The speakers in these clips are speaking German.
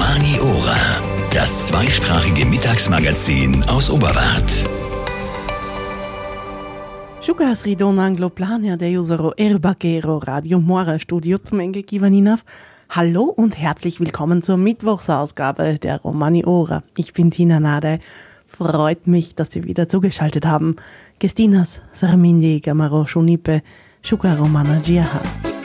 Romani Ora, das zweisprachige Mittagsmagazin aus Oberwart. Šukas ridon anglo plania de usero Erbakero Radio Mora Studio Tmenge Kivaninav. Hallo und herzlich willkommen zur Mittwochsausgabe der Romani Ora. Ich bin Tina Nade. Freut mich, dass Sie wieder zugeschaltet haben. Gestinas, Sarmindi, Gamaro, Shunipe, Shuka Romana Giaha.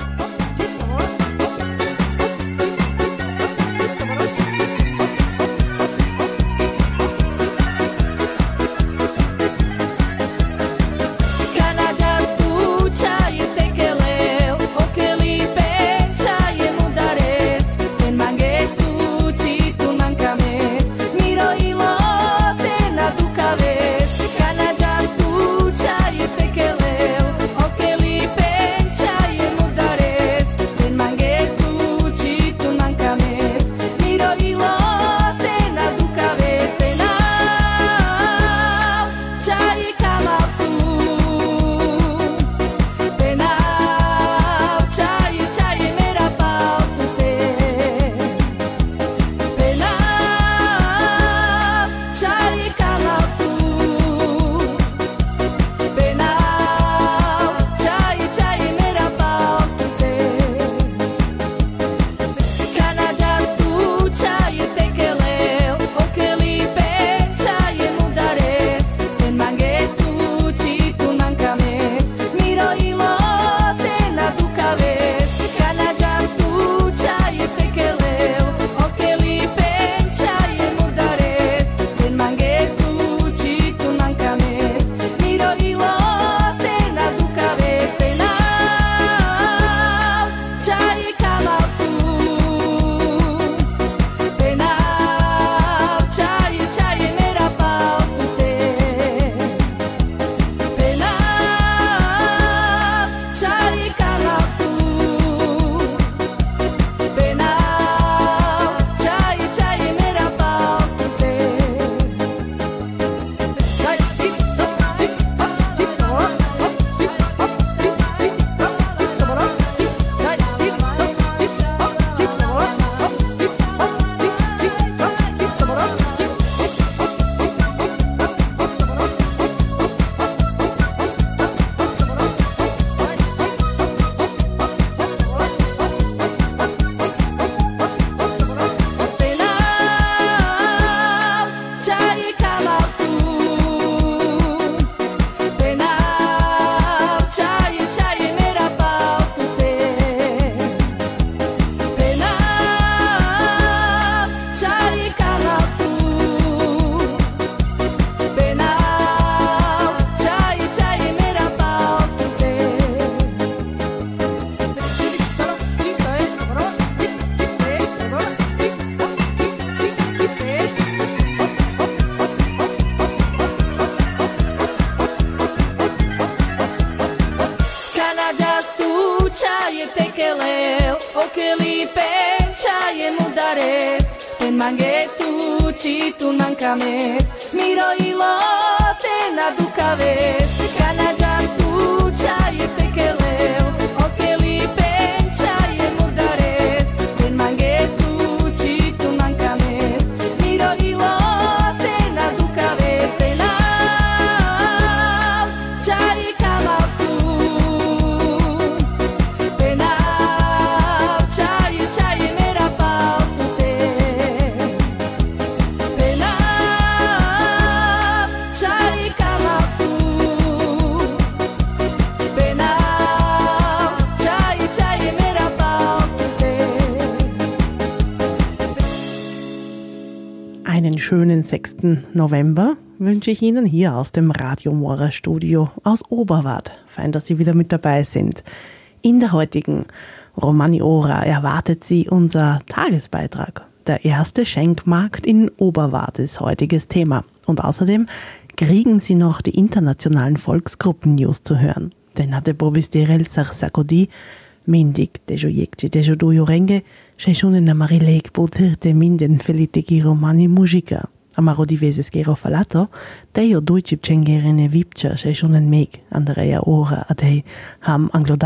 Schönen 6. November wünsche ich Ihnen hier aus dem Radio Mora Studio aus Oberwart. Fein, dass Sie wieder mit dabei sind. In der heutigen Romani Ora erwartet Sie unser Tagesbeitrag. Der erste Schenkmarkt in Oberwart ist heutiges Thema. Und außerdem kriegen Sie noch die internationalen Volksgruppen-News zu hören. Den hatte Probisterel Sarsakodi, Mindig, Dejojekci, Dejodujo Renge, Sheshunen Amarilek, Botirte, Minden, Felitegi Romani Musica. Amaro diveses gero falato, Dejo Duicip Cengerene Vipcha, Sheshunen Meg, Andrea Ora, Adei, Ham Angloda,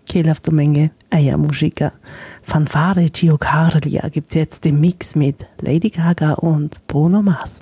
Kehl auf der Menge Eiermusiker. Fanfare Giocarlia gibt's jetzt im Mix mit Lady Gaga und Bruno Mars.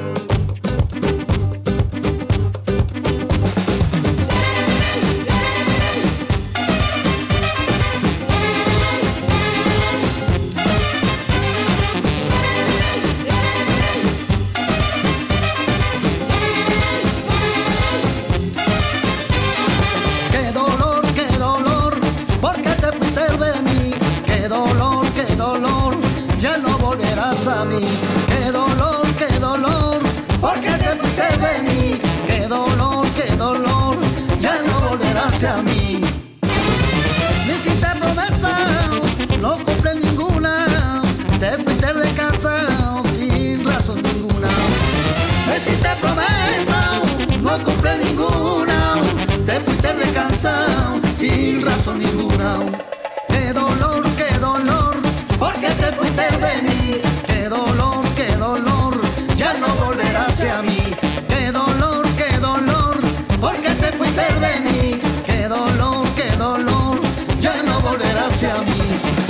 A mí, qué dolor, porque te fuiste de mí, qué dolor, ya no volverás a mí. Me hiciste promesa, no cumple ninguna, te fuiste de casa sin razón ninguna. Me hiciste promesa, no cumple ninguna, te fuiste de casa sin razón ninguna. Qué dolor, porque te fuiste de mí. Qué dolor, ya no volverás a mí. Qué dolor, porque te fuiste de mí. Qué dolor, ya no volverás a mí.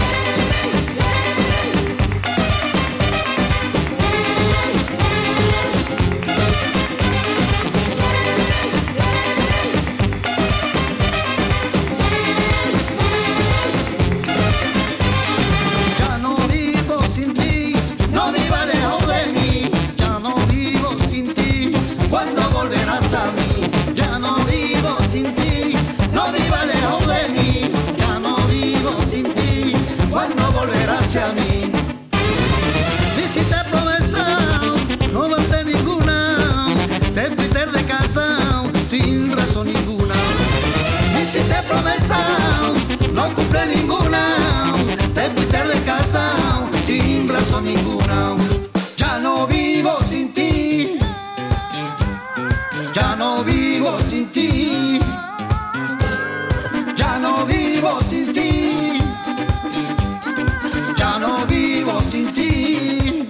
A mí. Me hiciste promesa, no darte ninguna, te fuiste de casa sin razón ninguna. Me hiciste promesa, no cumple ninguna, te fuiste de casa sin razón ninguna. Ya no vivo sin ti, ya no vivo sin ti, ya no vivo sin ti. Ya no vivo sin ti.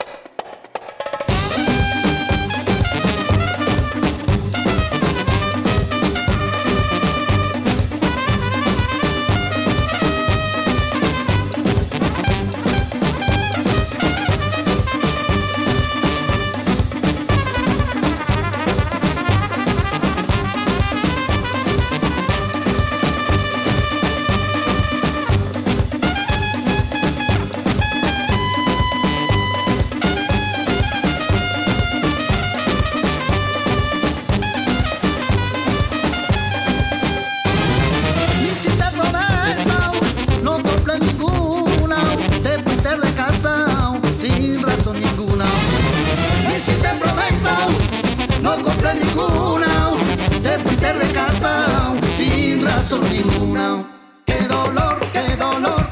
Ninguna, te fuiste de casa sin razón ninguna. Qué dolor, qué dolor,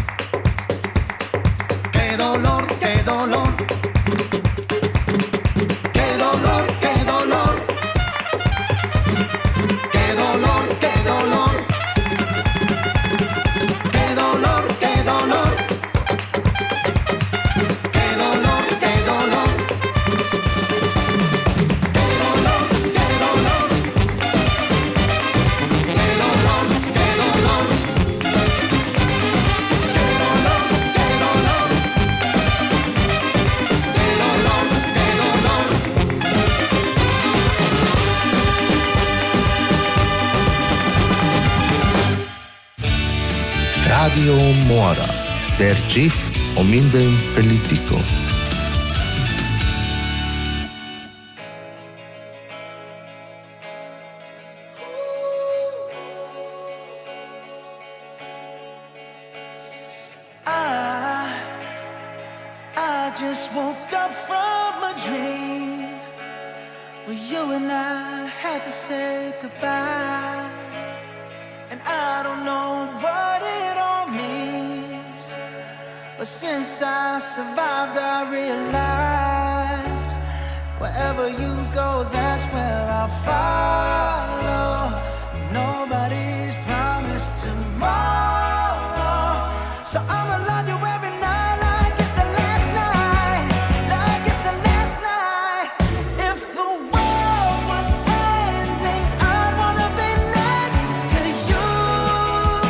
qué dolor, qué dolor, qué dolor, qué dolor, qué dolor, qué dolor, qué dolor, qué dolor, qué dolor, qué dolor. Radio Mora, der GIF omindem Felitico. I just woke up from a dream where you and I had to say goodbye. And I don't know what it all means, but since I survived I realized wherever you go, that's where I'll follow. Nobody's promised tomorrow, so I'ma love you every night like it's the last night, like it's the last night. If the world was ending, I'd wanna be next to you.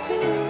next to you.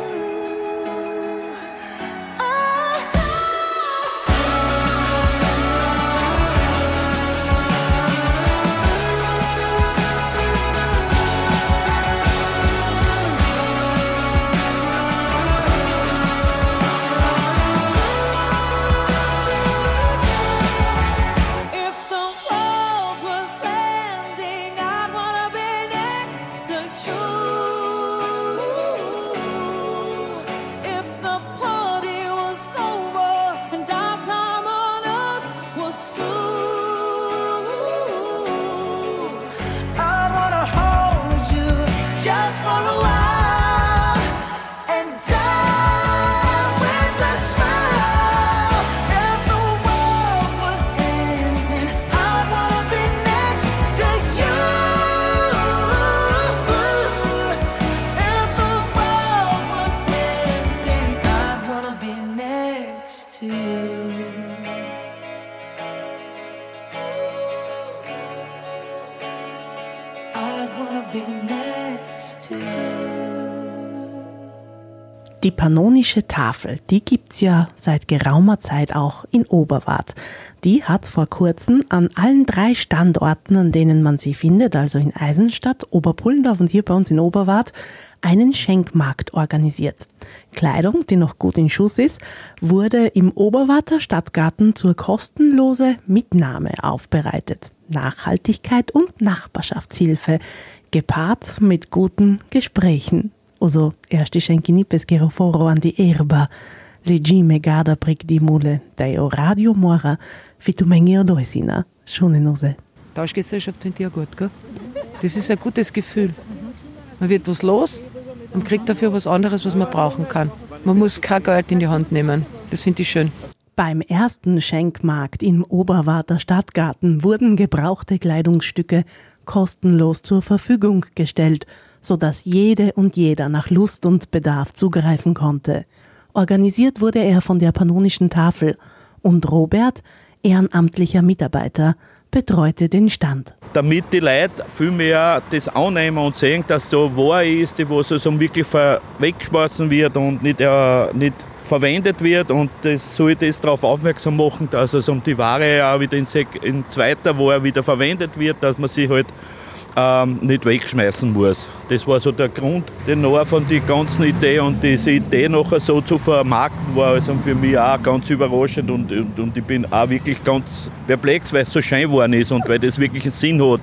Die Pannonische Tafel, die gibt's ja seit geraumer Zeit auch in Oberwart. Die hat vor kurzem an allen 3 Standorten, an denen man sie findet, also in Eisenstadt, Oberpullendorf und hier bei uns in Oberwart, einen Schenkmarkt organisiert. Kleidung, die noch gut in Schuss ist, wurde im Oberwarter Stadtgarten zur kostenlosen Mitnahme aufbereitet. Nachhaltigkeit und Nachbarschaftshilfe, gepaart mit guten Gesprächen. Also erste schenki pesquero foro an die erba, legime gada prick di mule, deo Radio Mora, fitumengi odoisina, schonenose. Tauschgesellschaft findet ja gut, gell? Das ist ein gutes Gefühl. Man wird was los und kriegt dafür was anderes, was man brauchen kann. Man muss kein Geld in die Hand nehmen. Das finde ich schön. Beim ersten Schenkmarkt im Oberwarter Stadtgarten wurden gebrauchte Kleidungsstücke kostenlos zur Verfügung gestellt, sodass jede und jeder nach Lust und Bedarf zugreifen konnte. Organisiert wurde er von der Pannonischen Tafel und Robert, ehrenamtlicher Mitarbeiter, betreute den Stand. Damit die Leute viel mehr das annehmen und sehen, dass so wahr ist, die was also wirklich weggeschmissen wird und nicht verwendet wird, und das soll das darauf aufmerksam machen, dass also die Ware auch wieder in zweiter Wahr wieder verwendet wird, dass man sie halt nicht wegschmeißen muss. Das war so der Grund, den von der ganzen Idee, und diese Idee nachher so zu vermarkten war also für mich auch ganz überraschend, und ich bin auch wirklich ganz perplex, weil es so schön geworden ist und weil das wirklich einen Sinn hat,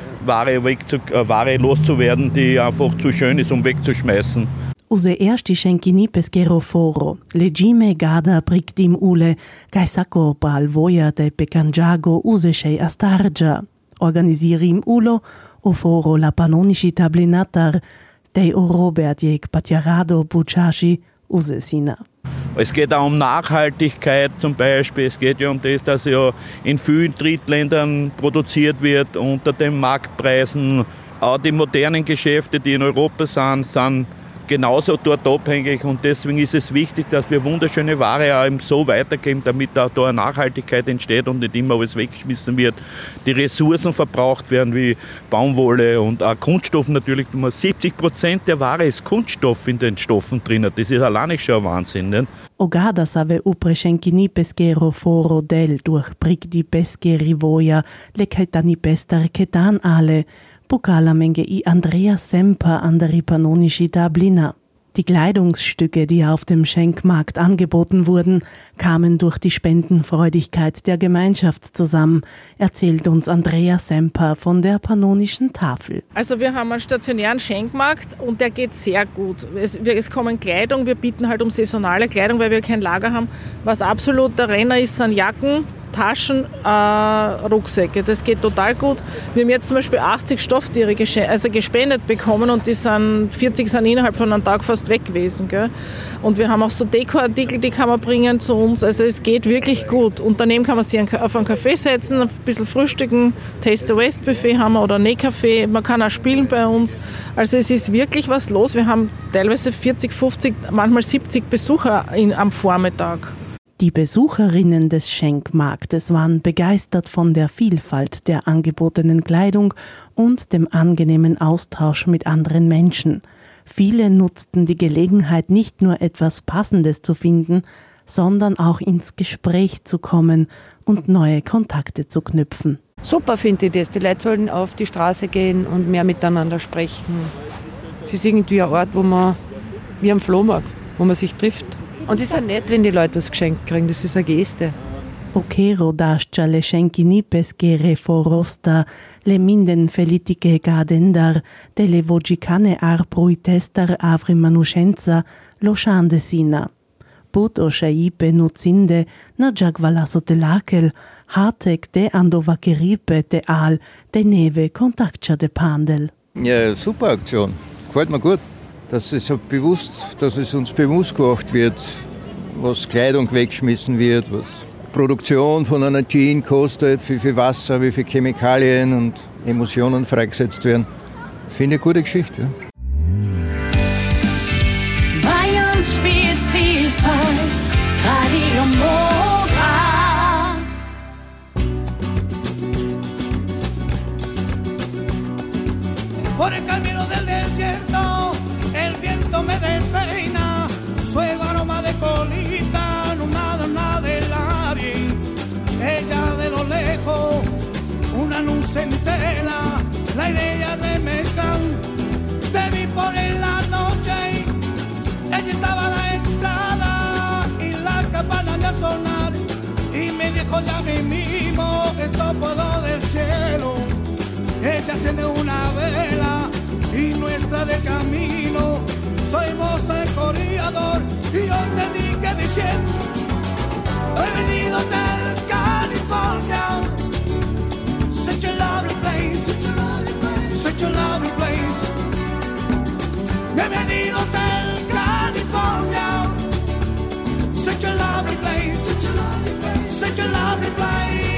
Ware loszuwerden, die einfach zu schön ist, um wegzuschmeißen. Use ersti schenki pesquero foro, legime gada prick dim ule, gaisako pal voja de pecangiago use shei astargia. Organisieri im Ulo o foro la Pannonisci Tablinatar, dei o Robert jeg Patjarado Bucciasci usesina. Es geht auch um Nachhaltigkeit zum Beispiel. Es geht ja um das, dass ja in vielen Drittländern produziert wird unter den Marktpreisen. Auch die modernen Geschäfte, die in Europa sind genauso dort abhängig, und deswegen ist es wichtig, dass wir wunderschöne Ware auch eben so weitergeben, damit auch da eine Nachhaltigkeit entsteht und nicht immer alles weggeschmissen wird. Die Ressourcen verbraucht werden wie Baumwolle und auch Kunststoff natürlich. 70% der Ware ist Kunststoff in den Stoffen drin. Das ist alleine schon ein Wahnsinn. Ne? Ogada save upre schenkini pesquero foro del durch prick di pesqueri voja le caetani pestar ketan ale. Pucalamenge i Andrea Semper an der Pannonisci Tablina. Die Kleidungsstücke, die auf dem Schenkmarkt angeboten wurden, kamen durch die Spendenfreudigkeit der Gemeinschaft zusammen, erzählt uns Andrea Semper von der Pannonischen Tafel. Also wir haben einen stationären Schenkmarkt und der geht sehr gut. Es kommen Kleidung, wir bieten halt um saisonale Kleidung, weil wir kein Lager haben. Was absolut der Renner ist, sind Jacken, Taschen, Rucksäcke. Das geht total gut. Wir haben jetzt zum Beispiel 80 Stofftiere gespendet bekommen, und 40 sind innerhalb von einem Tag fast weg gewesen. Gell? Und wir haben auch so Dekoartikel, die kann man bringen zu uns. Also es geht wirklich gut. Und daneben kann man sich auf einen Kaffee setzen, ein bisschen frühstücken, Taste-the-Waste-Buffet haben wir oder Nähkaffee. Man kann auch spielen bei uns. Also es ist wirklich was los. Wir haben teilweise 40, 50, manchmal 70 Besucher am Vormittag. Die Besucherinnen des Schenkmarktes waren begeistert von der Vielfalt der angebotenen Kleidung und dem angenehmen Austausch mit anderen Menschen. Viele nutzten die Gelegenheit, nicht nur etwas Passendes zu finden, sondern auch ins Gespräch zu kommen und neue Kontakte zu knüpfen. Super finde ich das. Die Leute sollen auf die Straße gehen und mehr miteinander sprechen. Es ist irgendwie ein Ort, wo man, wie am Flohmarkt, wo man sich trifft. Und es ist auch nett, wenn die Leute was geschenkt kriegen. Das ist eine Geste. Okero dascia le schenchini pesche forosta, le minden felitiche gadendar, delle vogicane arprui testar avri manuscenza, lo shande sina. Put o shaipe nuzinde, na jagvala sotelakel, hartek de andova keripe de al, de neve kontaktcha de pandel. Ja, super Aktion. Gefällt mir gut. Dass es uns bewusst gemacht wird, was Kleidung weggeschmissen wird, was Produktion von einer Jeans kostet, wie viel Wasser, wie viele Chemikalien und Emotionen freigesetzt werden. Finde ich eine gute Geschichte. Ja. Bei uns spielt's Vielfalt, Radio Mora. Por el camino del desierto, el viento me despeina, suave aroma de colita, no nada del aire. Ella de lo lejos, una luz entera, la idea de mezclar. Te vi por en la noche, ella estaba a la entrada y la campana ya sonar. Y me dijo ya mismo, esto puedo del cielo. Ella enciende una vela y nuestra de camino. Soy moza el corredor y yo te dije diciendo, he venido del California. Such a lovely place, such a lovely place. He venido del California. Such a lovely place, such a lovely place.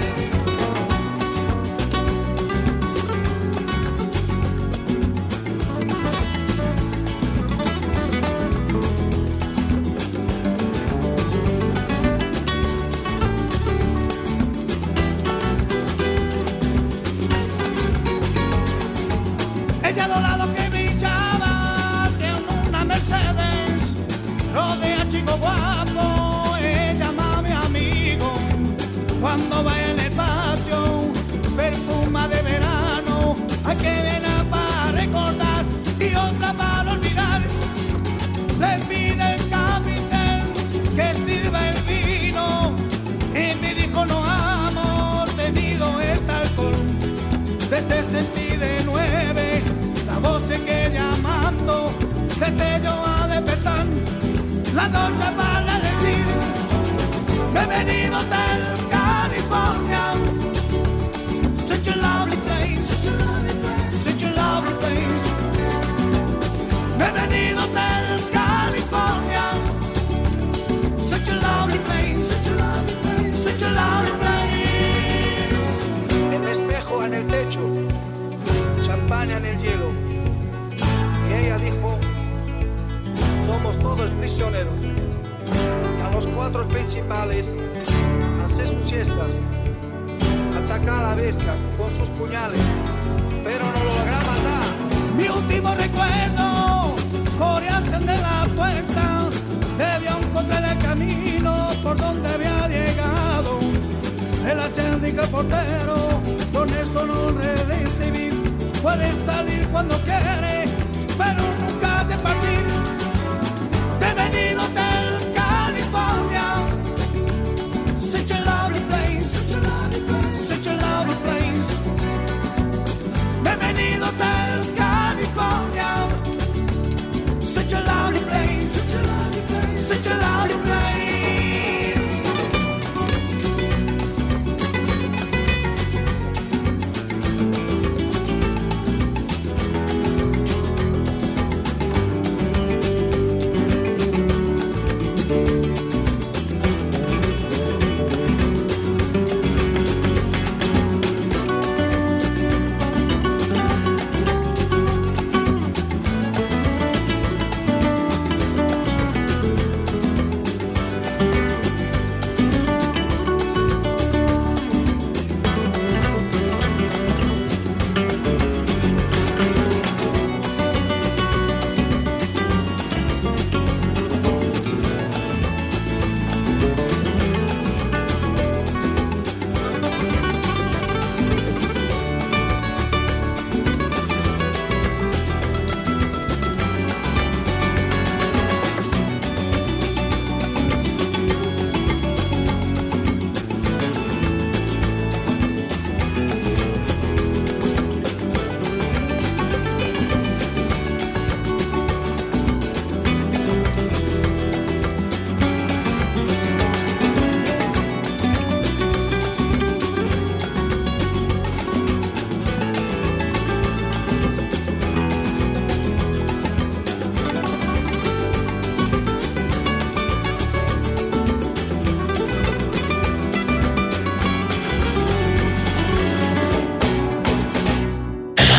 Ella lo lado que brillaba, tiene una Mercedes, rodea chico guapo, ella llama a mi amigo, cuando va en el patio, perfuma de verano, hay que verla para recordar y otra para olvidar, le pide el capitán que sirva el vino, y me dijo no hemos tenido este alcohol, desde sentí de 9, la voz sigue llamando, desde yo a despertar, la noche para decir, bienvenido del California, such a lovely place, such a lovely place, bienvenido del California, such a lovely place, such a lovely place. El espejo en el techo, champaña en el hielo, y ella dijo, somos todos prisioneros, y a los 4 principales hace su siesta, ataca a la bestia con sus puñales, pero no lo logra matar. Mi último recuerdo, corearse de la puerta, debió encontrar el camino por donde había llegado, el acérdico portero, con eso no recibir, puede salir cuando quiere, pero nunca de partir. Bienvenido del California, such a lovely place, such a lovely place. Bienvenido del California, such a lovely place, such a lovely place.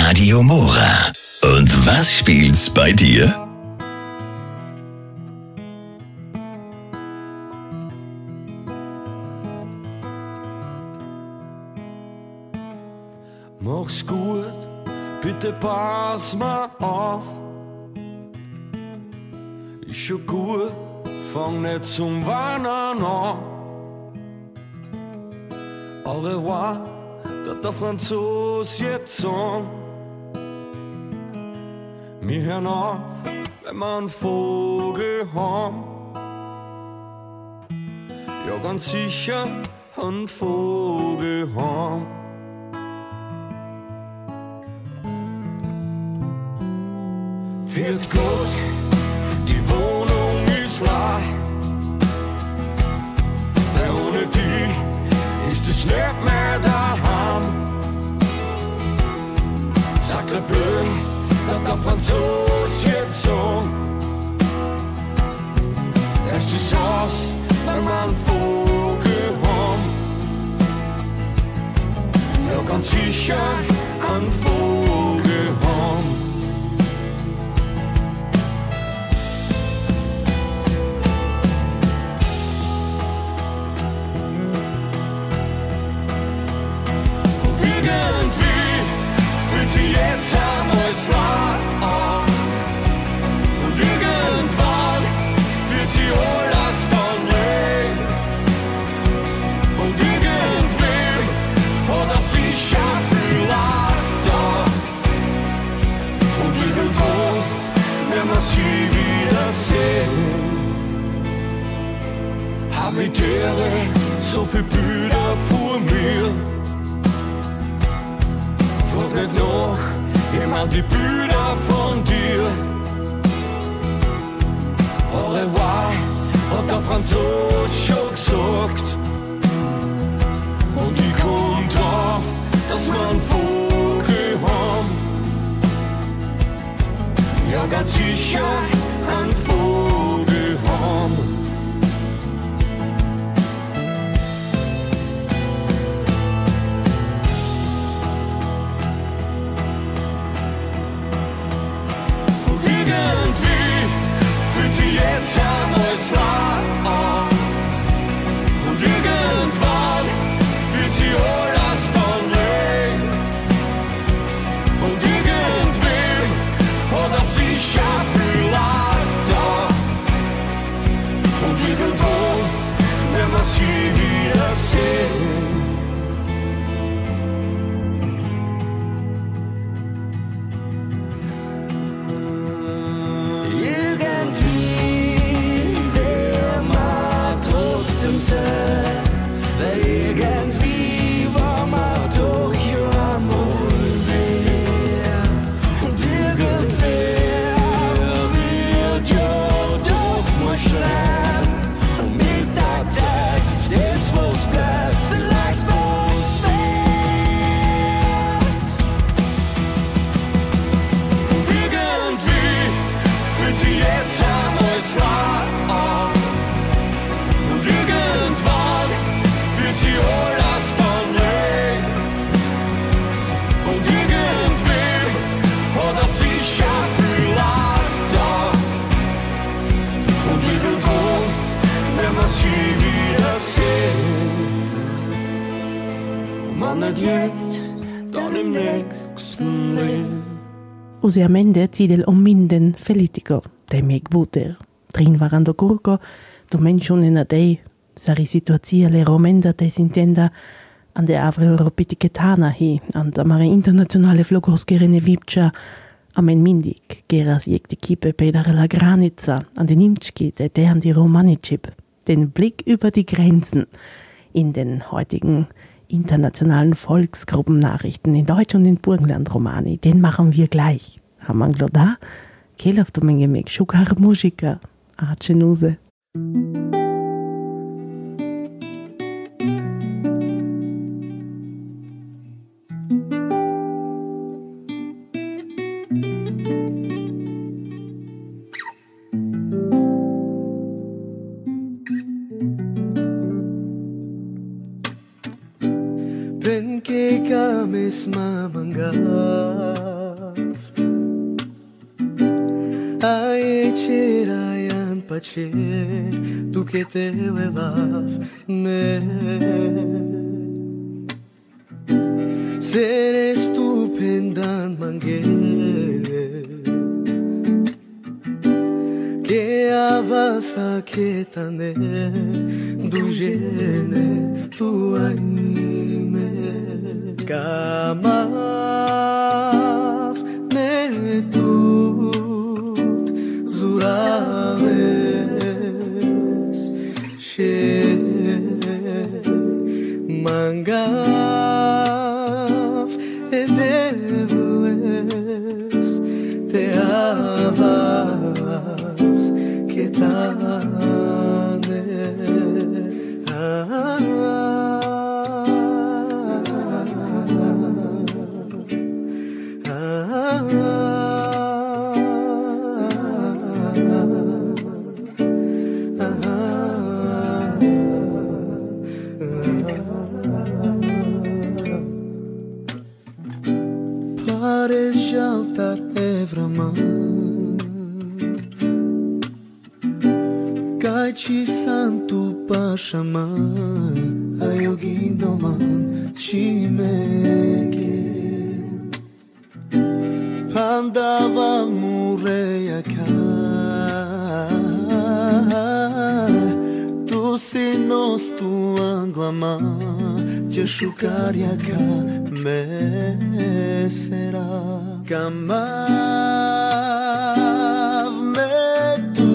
Radio Mora. Und was spielt's bei dir? Mach's gut, bitte pass mal auf. Ist schon gut, fang nicht zum Weinen an. Au revoir, dat der Franzos jetzt sagen. Wir hören auf, wenn wir einen Vogel haben. Ja, ganz sicher einen Vogel haben. Wird gut, die Wohnung ist leer. Weil ohne die ist es nicht mehr daheim. Sacre bleu, dat der Franzos jetzt so. Es ist aus, wenn wir einen Vogel haben. Ja, ganz sicher einen Vogel haben. Jetzt haben wir's wahr an. Und irgendwann wird sie alles dann drehen. Und irgendwem hat er sicher viel Leid. Und irgendwo werden wir sie wiedersehen. Habitäre, so viel Bilder vor mir. Frag nicht noch, immer die Bilder von dir. Au revoir, hat der Franzos schon gesagt. Und ich komm drauf, dass wir einen Vogel haben. Ja, ganz sicher einen Vogel haben. Jetzt haben wir's wahr an. Und irgendwann wird sie alles dann drehen. Und irgendwem hat er sicher viel Leid. Und irgendwo werden wir sie wiedersehen. Weil irgendwie war man doch ja mal wer. Und irgendwer wird ja doch mal schreiben. Und mit der Zeit ist das, was bleibt, vielleicht was wert. Und irgendwie fühlt sie jetzt alles wahr an. Sie alles dann drehen. Und irgendwem hat er sicher viel Leid. Und irgendwo werden wir sie wiedersehen. Und man nicht jetzt, dann im nächsten Leben. Usualmente cidel ominden felitico, dei meg buter. Trin varando curco, do mention in a dei, sari situația le romenda te sintenda an der avre europitiketana hi, an der mare internationale flogoskerene vipcia, am en mindig, geras jekti kipe pedare la granica, an den Imtschki, der an die Romanicip, den Blick über die Grenzen in den heutigen internationalen Volksgruppennachrichten in Deutsch und in Burgenland Romani, den machen wir gleich. Hamanglo da, kelaf du menge meg shukar muzika, acenuse. Bin Chega mesma mangav Ai chirayan pache Tu que te lelav me Ser estupendan mangue Que avasa que tane Do gene tu aime Kamav me tut zurales She mangav edebles Te avas que tane Pares jaltar evraman Caici santu pashaman Ayogindoman chimeke Pandava mureyaka Tu sinos tu anglama Jeshukarjaka mesera Kamav me tu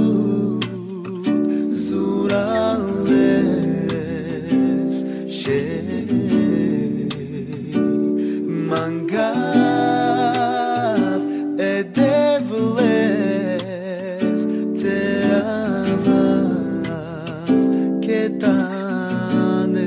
zurales She mangav edevles Te avas que tane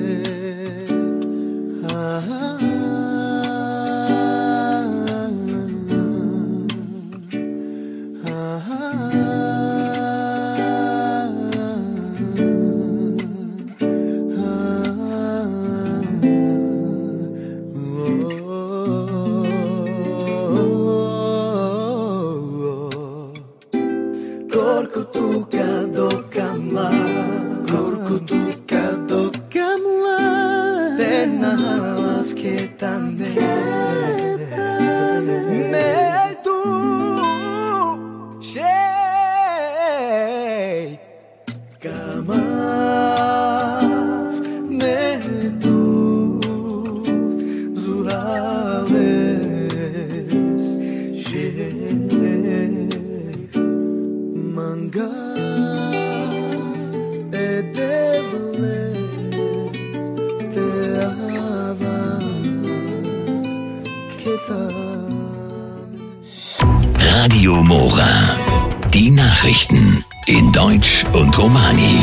Radio Mora. Die Nachrichten in Deutsch und Romani.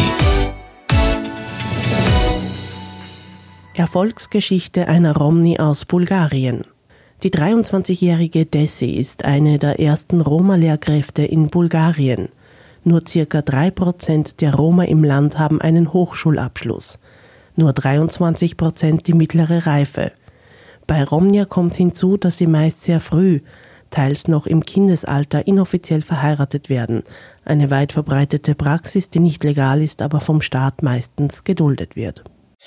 Erfolgsgeschichte einer Romni aus Bulgarien. Die 23-jährige Desi ist eine der ersten Roma-Lehrkräfte in Bulgarien. Nur ca. 3% der Roma im Land haben einen Hochschulabschluss. Nur 23% die mittlere Reife. Bei Romnia kommt hinzu, dass sie meist sehr früh, teils noch im Kindesalter, inoffiziell verheiratet werden. Eine weit verbreitete Praxis, die nicht legal ist, aber vom Staat meistens geduldet wird.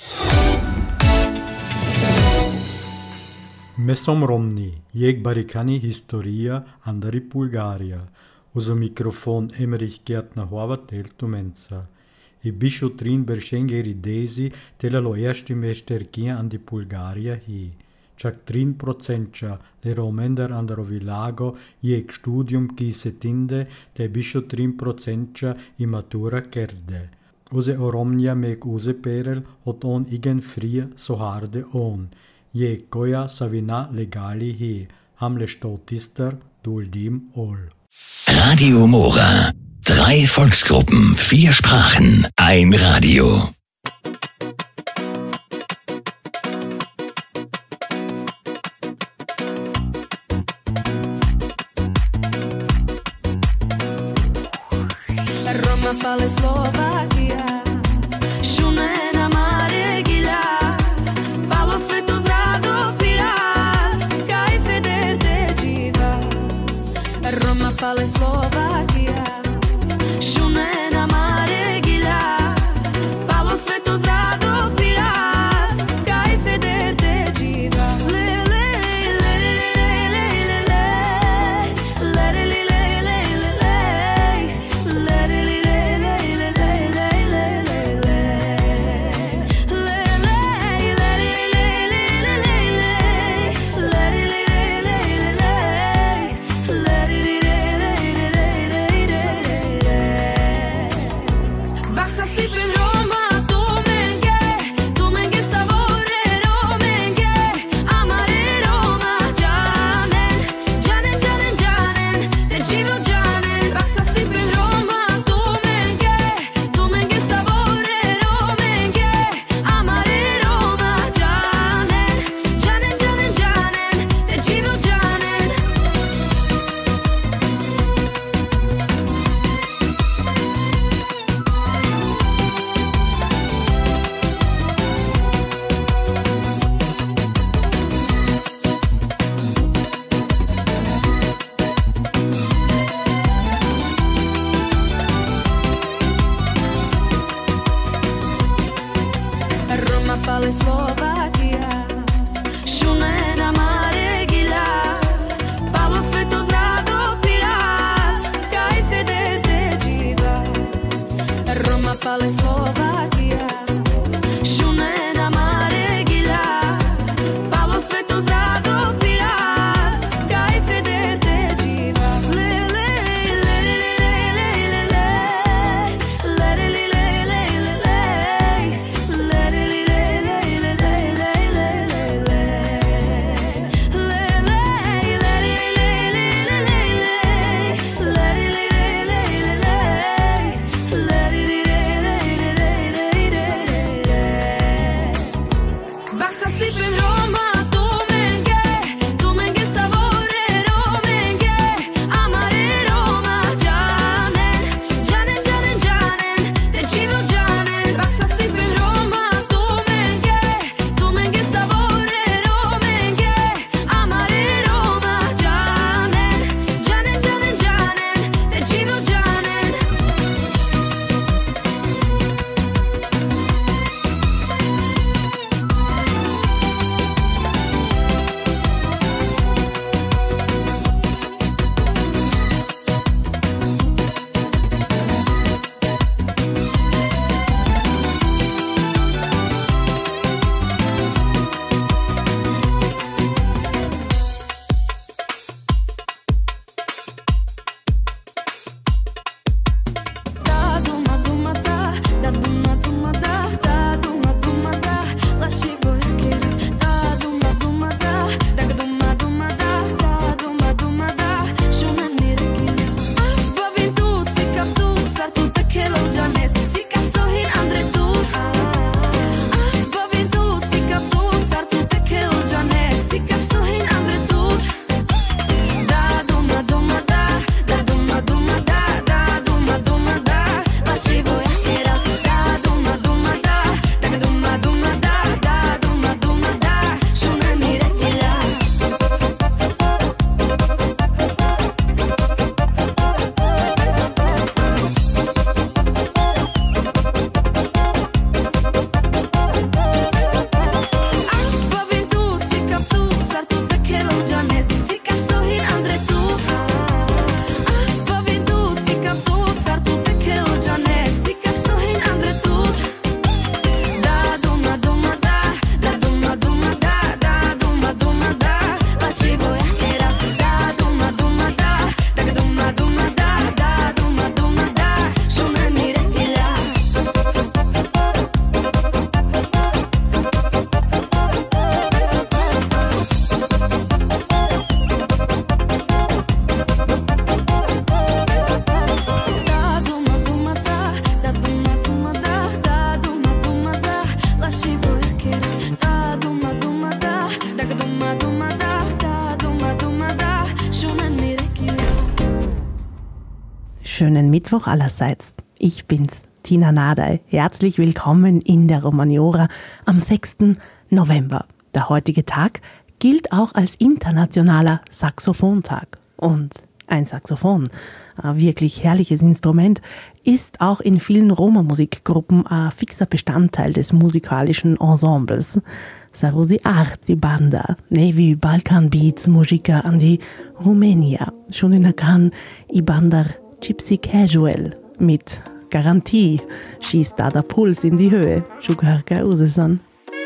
Mesom Romni, jeg barikani historia andari Bulgaria. Uso mikrofon Emmerich Gärtner Horvath Tumenza. I bišotrin beršengeri dezi tela lo ersti mesterkia andi Bulgaria hi. Čak 3% le romender androvi lago jeg studium kisetinde te bišo 3% i matura kerde. Use oromnia meg use perel ot on igen fria so harde on. Je koja savina legali hi. Hamle stotister duldim ol. Radio Mora. 3 Volksgruppen, 4 Sprachen, 1 Radio. Roma pale Slovakia, šume na mare gilja, palo svetu zrado Schönen Mittwoch allerseits. Ich bin's, Tina Nadey. Herzlich willkommen in der Romaniora am 6. November. Der heutige Tag gilt auch als internationaler Saxophontag. Und ein Saxophon, ein wirklich herrliches Instrument, ist auch in vielen Roma-Musikgruppen ein fixer Bestandteil des musikalischen Ensembles. Sarusi Arti Banda, Nevi Balkan Beats Musica Andi Romania, schon in der Kan I Bandar Gypsy Casual. Mit Garantie schießt da der Puls in die Höhe. Schugarka Usesan.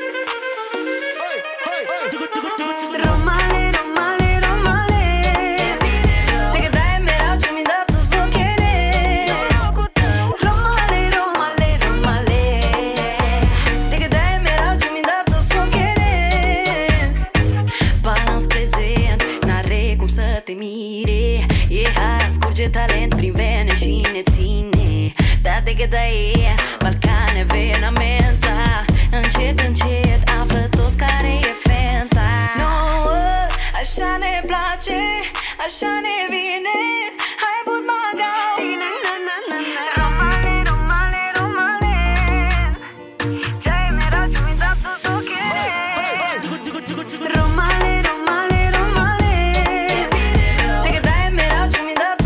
Talent prin vene și ne ține. Date că da e Balcane venamența. Încet, încet află toți care e fenta. Nouă, așa ne place, așa ne vine. Hai put magau tine, na na na na. Romale, romale, romale. Ce-ai mereu ce mi-ai dat tu quieres. Romale, romale, romale. Te că dai mereu ce mi-ai dat.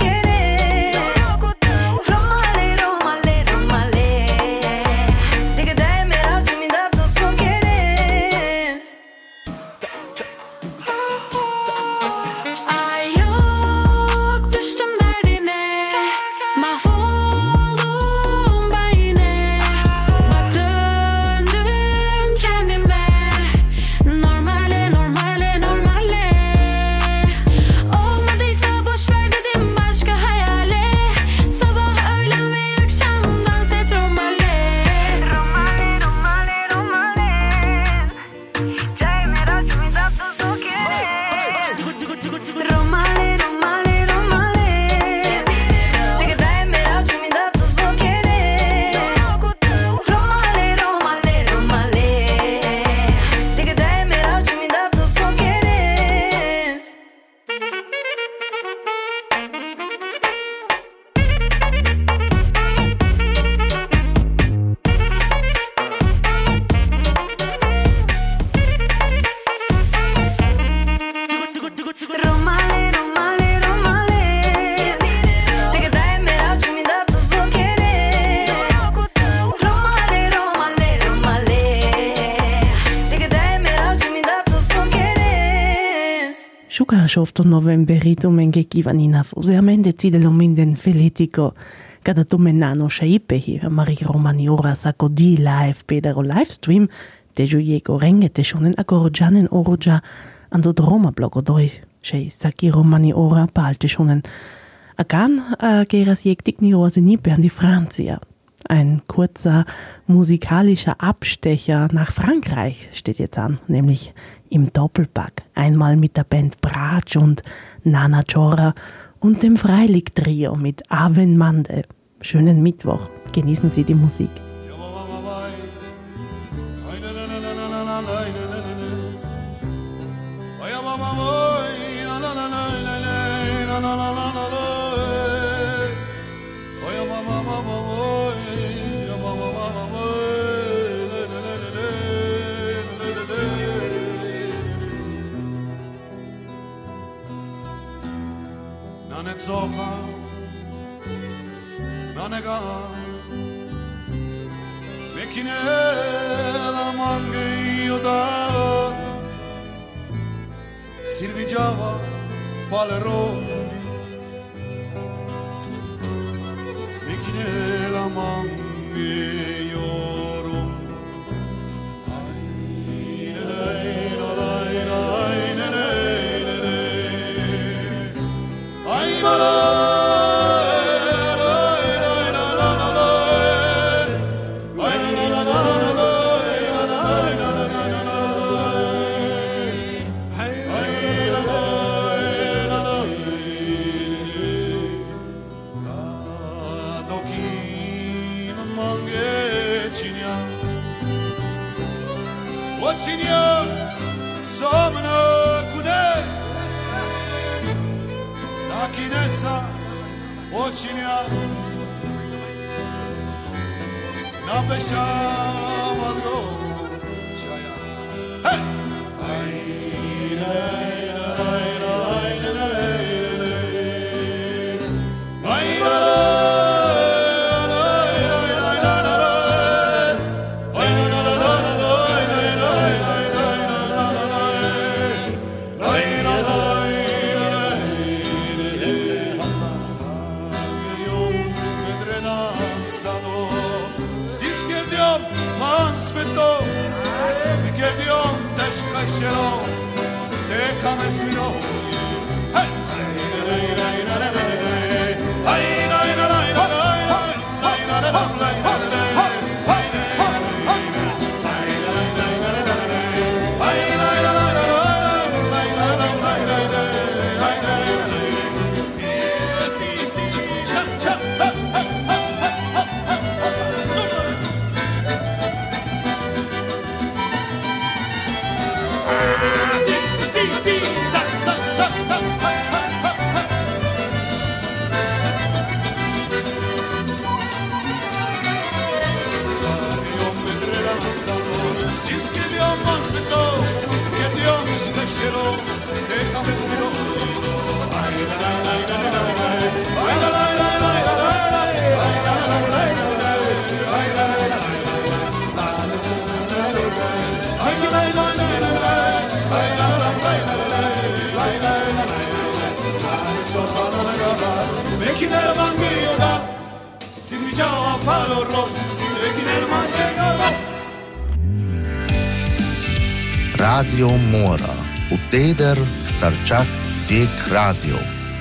Softo novemberito menge kivanina useamente cidelo minden felitico cada domenano shaipehi mari romaniora sako di live pedero livestream de juiego rengete shonen agorjanen oroja ando droma blogodoi shei saki romaniora palte shonen agan geras jektik ni roseni per die Franzia. Ein kurzer musikalischer Abstecher nach Frankreich steht jetzt an, nämlich im Doppelpack. Einmal mit der Band Bratsch und Nana Chora und dem Freilig-Trio mit Aven Mande. Schönen Mittwoch. Genießen Sie die Musik. Zocha, nanega, mekine la mange ioda, Silvigiava, Palero, mekine la mange iorum, Oținia somnă cu ne La chinesa Očinja na pešama dročaja. Hej! Come smino. Hey! Radio Mora, Uteder, Sarčak, Vijek Radio.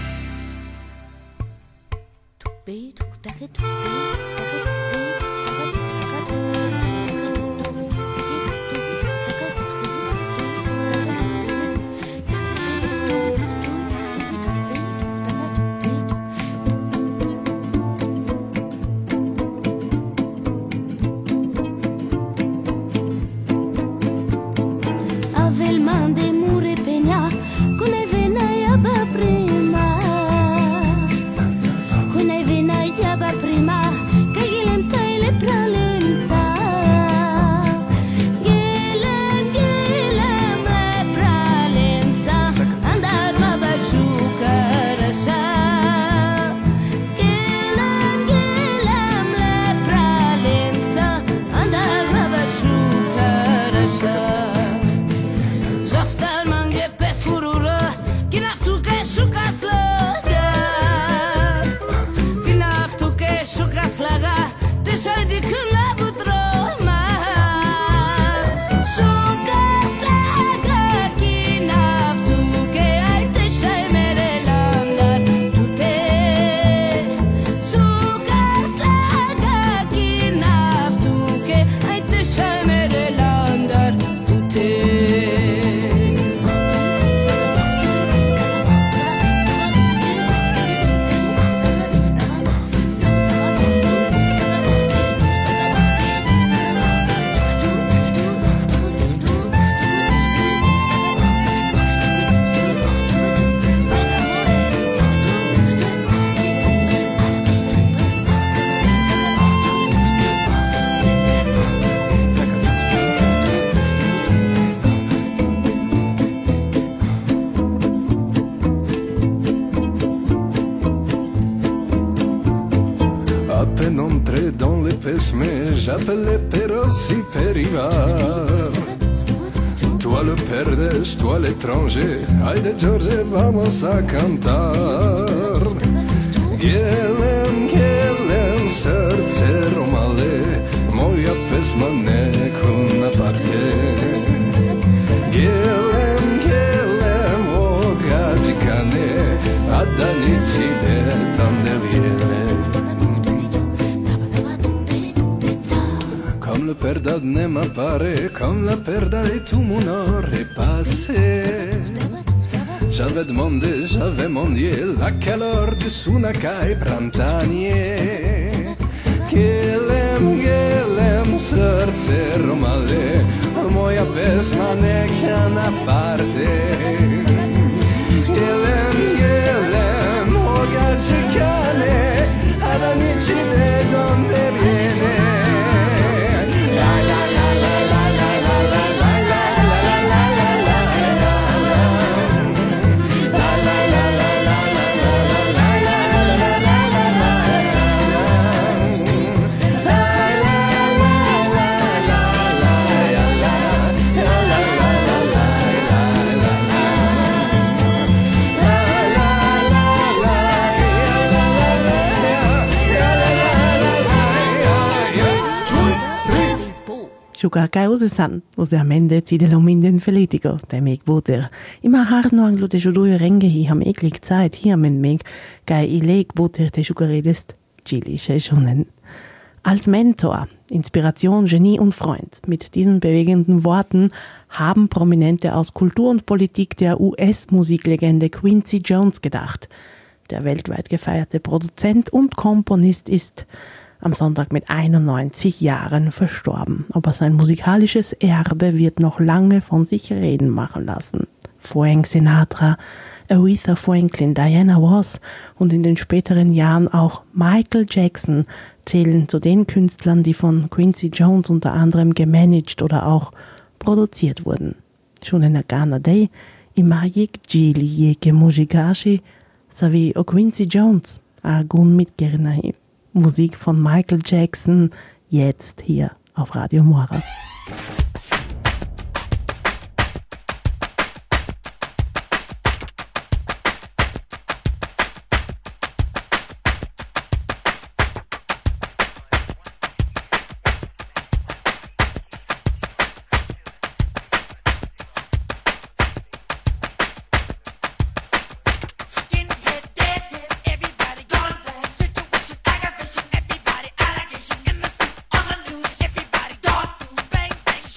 J'appelle les perros y perivar. Toi le perdes, toi l'étranger. Ay de George, vamos a cantar. Gelem, gelem, srce romale, moja pesma nekuna parte. Gelem, gelem, ogađikane, a da nici de tam ne viene. Comme le perda nema pare, comme la perda et tout mon or est passé. J'avais demandé la calor du Sunakai prantanie. Gelem, srce romale, moja pesma neka na parte. Gelem, ogađikane, Sugar cause san, usualmente si dello minden felitico, de meg buter. Ima harno anglo de judoio renge hi ham eklig Zeit hier men meg, gai I leg buter de Sugaredest, Gili Schechonen. Als Mentor, Inspiration, Genie und Freund. Mit diesen bewegenden Worten haben Prominente aus Kultur und Politik der US-Musiklegende Quincy Jones gedacht. Der weltweit gefeierte Produzent und Komponist ist am Sonntag mit 91 Jahren verstorben. Aber sein musikalisches Erbe wird noch lange von sich reden machen lassen. Frank Sinatra, Aretha Franklin, Diana Ross und in den späteren Jahren auch Michael Jackson zählen zu den Künstlern, die von Quincy Jones unter anderem gemanagt oder auch produziert wurden. Schon in der Ghana Day, imajik Gili jeke muzikashi, savi o Quincy Jones, agun mitgernahi. Musik von Michael Jackson, jetzt hier auf Radio Mora. Situation, everybody, allegation, innocent on the loose, everybody, dog, bang, bang.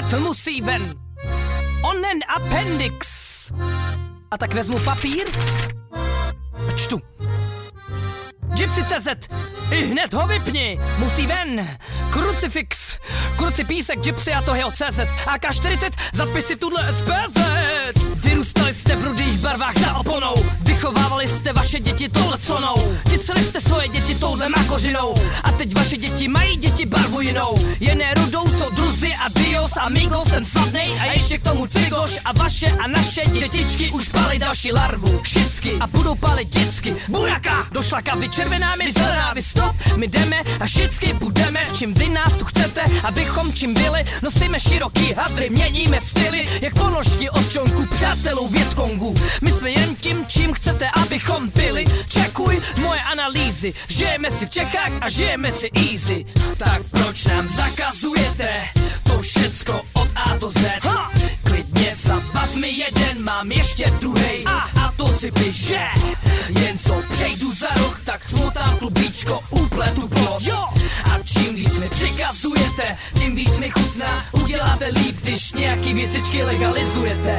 Jet musí ven. Onen appendix. A tak vezmu papír a čtu. Gypsy.cz, i hned ho vypni, musí ven. Krucifix, krucipísek, gypsy a to je od CZ. AK-40, zapis si tuhle SPZ. Vyrůstali jste v rudých barvách za oponou. Vychovávali jste vaše děti touhle conou. Těsili jste svoje děti touhle makořinou. A teď vaše děti mají děti barvu jinou. Jené rudou jsou druzy a dios, amigos, jsem slavnej a ještě k tomu cigoš. A vaše a naše dětičky už pali další larvu. Šicky a budou palit dětsky. Bujaka, došla kavy červená, my zelená, vy stop. My jdeme a šicky budeme. Čím vy nás tu chcete, abychom čím byli. Nosíme široký hadry, měníme styly. Jak ponožky od čonku přátelů Větkongu. My jsme jen tím, čím chcete, abychom byli. Čekuj moje analýzy. Žijeme si v Čechách a žijeme si easy. Tak proč nám zakazujete to všecko od A do Z? Klidně zabav mi jeden, mám ještě druhej. A to si píše. Jen co přejdu za roh, tak smotám klubíčko, upletu plot. A čím víc mi přikazujete, tím víc mi chutná. Uděláte líp, když nějaký věcičky legalizujete.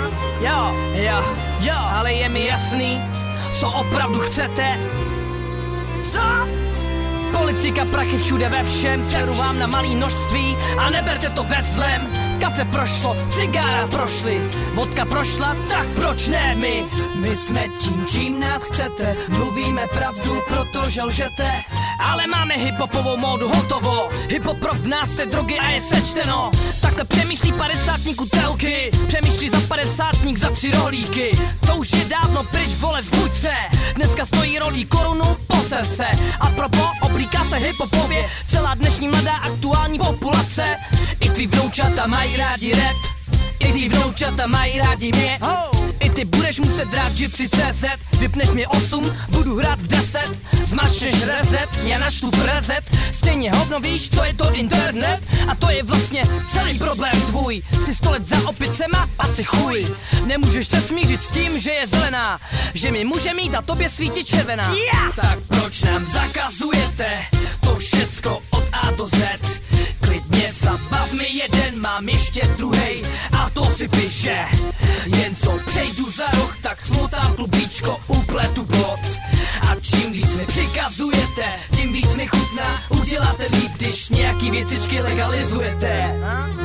Jo, ale je mi jasný, co opravdu chcete. Co? Politika, prachy všude ve všem, seru vám na malý množství a neberte to ve zlem. Kafe prošlo, cigára prošly, vodka prošla, tak proč ne my? My jsme tím, čím nás chcete, mluvíme pravdu, protože lžete. Ale máme hiphopovou módu hotovo, hiphop v nás se drogy a je sečteno. Takhle přemýšlí 50 telky, přemýšlí za 50 za 3 rohlíky. To už je dávno pryč, vole, zbuď se. Dneska stojí rolí korunu, poser se. A propos, oblíká se hiphopově celá dnešní mladá aktuální populace. I tví vnoučata mají rádi rap, i tví vnoučata mají rádi mě. I ty budeš muset drát Gypsy.cz, vypneš mě 8, budu hrát v 10. Zmačneš reset, já naštu prezet. Stejně hovno víš, co je to internet. A to je vlastně celý problém tvůj. Jsi 100 let za opicema, asi chuj. Nemůžeš se smířit s tím, že je zelená, že mi může mít a tobě svítit červená. Tak proč nám zakazujete to všecko od A do Z? Klidně zabav mi jeden, mám ještě druhej. A to si píše. Jen co přejdu za roh, tak smotám klubíčko, upletu plot. A čím víc mi přikazujete, tím víc mi chutná. Uděláte líp, když nějaký věcičky legalizujete.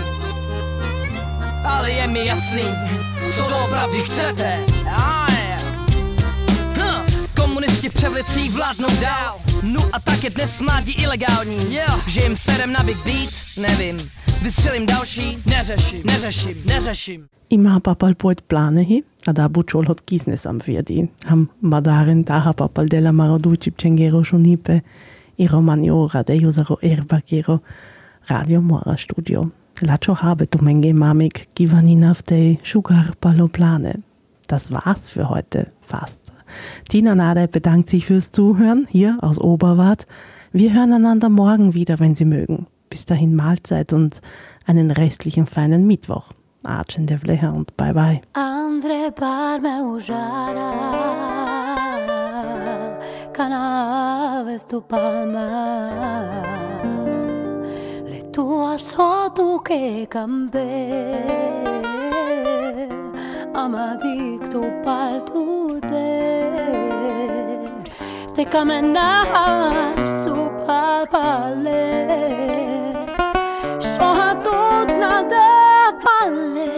Ale je mi jasný, co doopravdy chcete. Komunisti v převlicích vládnou dál. No a tak je dnes mládí ilegální. Že jim serem na Big Beat, nevím. Vystřelím další, neřeším. Ima papal poet planehi, a da bučol hot kisnes am vierdi. Ham madaren taha papal della maraduci pcengero shunipe, i romanio radejusaro erbakero, Radio Mora Studio. Lacho habe du menge mamik givanina v tej sugar palo plane. Das war's für heute fast. Tina Nade bedankt sich fürs Zuhören hier aus Oberwart. Wir hören einander morgen wieder, wenn Sie mögen. Bis dahin Mahlzeit und einen restlichen feinen Mittwoch. Archen de Vleha und bye bye. Andre parme užara, canaves tu palma, le tua so tu che cambe, amadik tu pal tu te kamenar su palpale, shohatut na de palle.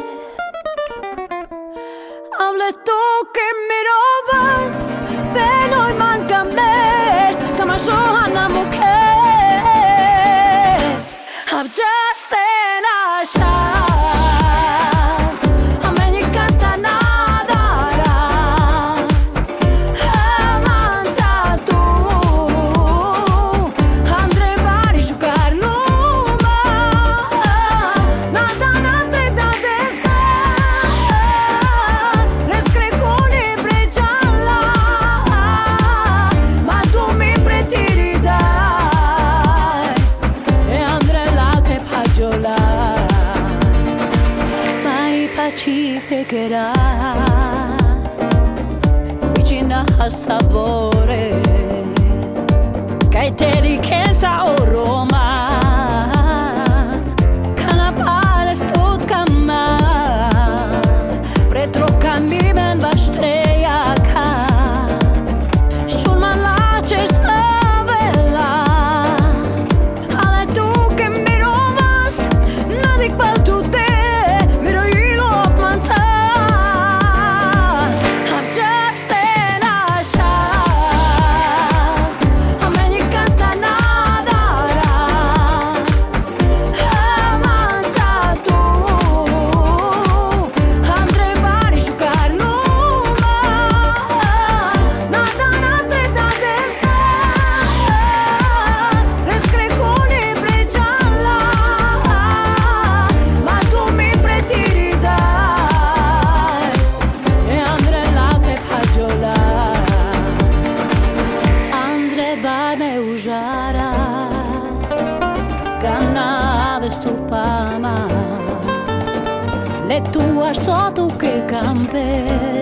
Hable tú que me robas, pero hoy mancan ves, kama shohana mukhes. I've just an ashas, America nadaras, amanza tú, Andre vari jugar numa, nada nada da destar, les crecune brejala, ma tu mi pretiridai, e Andre la che pagiola, mai pacificherà, vicina a sapore, che te richiesa o Roma, canapale. so tu che camper.